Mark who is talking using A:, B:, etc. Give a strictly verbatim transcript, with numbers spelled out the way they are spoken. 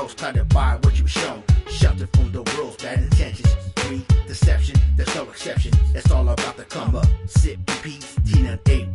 A: souls clouded by what you've shown. Sheltered from the world's bad intentions. Free deception, there's no exception. It's all about the come up. Sip in peace, Tina and A